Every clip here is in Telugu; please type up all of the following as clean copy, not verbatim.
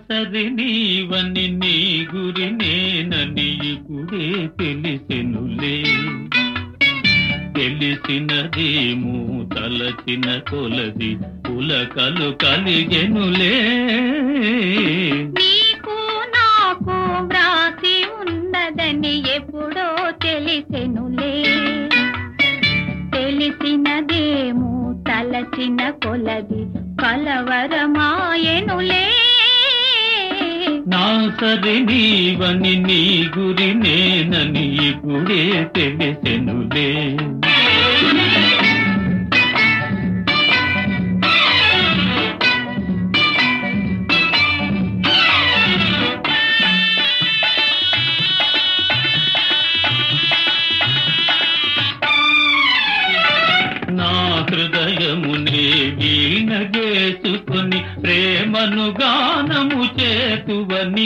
సరి నీవని నీ గురి నేనని ఇప్పుడే తెలిసెనులే. తెలిసినదేమో తలచిన కొలది పులకలు కలిగెనులే. నీకు నాకు వ్రాసి ఉన్నదని ఎప్పుడో తెలిసెనులే. తెలిసినదేమో తలచిన కొలది కలవరమాయెనులే. నా సరి నీవని నీ గురి నేనని ఇప్పుడే తెలిసెనులే. నా హృదయమునే వీణ చేసుకొని ప్రేమను గానము చేతువని.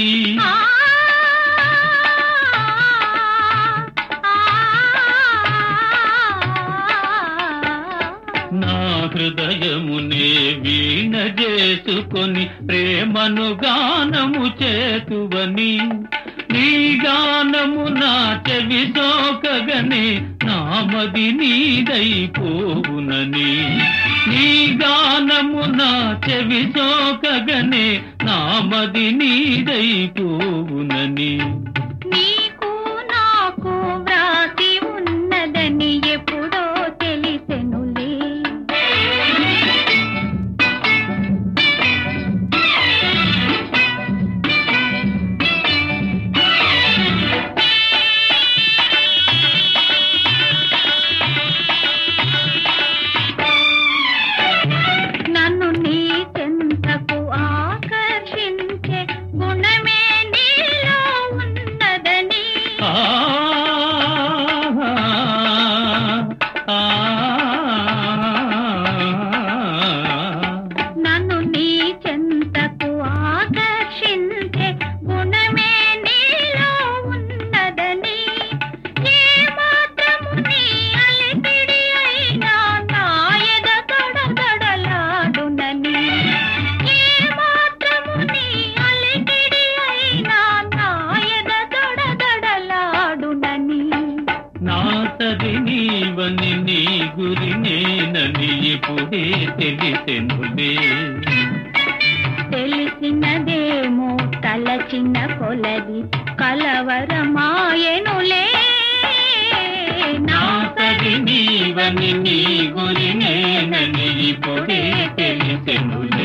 నా హృదయమునే వీణ చేసుకొని ప్రేమను గానము చేతువని. నీ గానము నా చెవి సోకగనే నామది నీదైపోవునని. నీ గానము నా చెవి సోకగనే నామది నీదైపోవునని. నీకు నాకు వ్రాసి ఉన్నదని ఎప్పుడో తెలిసెనులే. నన్ను నీ చెంతకు ఆకర్షించే గుణమే నీలో ఉన్నదని. నన్ను నీ చెంతకు ఆకర్షించే గుణమే నీలో ఉన్నదని. ఏ మాత్రము నీ అలిపిడి అయినా నా ఎద తడతడలాడునని. ఏ మాత్రము నీ అలిపిడి అయినా నా ఎద తడతడలాడునని. నా సరి నీవని నీ గురి నేనని ఇప్పుడే తెలిసెనులే. తెలిసినదేమో తలచిన కొలది కలవరమాయెనులే. నా సరి నీవని నీ గురి నేనని ఇప్పుడే తెలిసెనులే.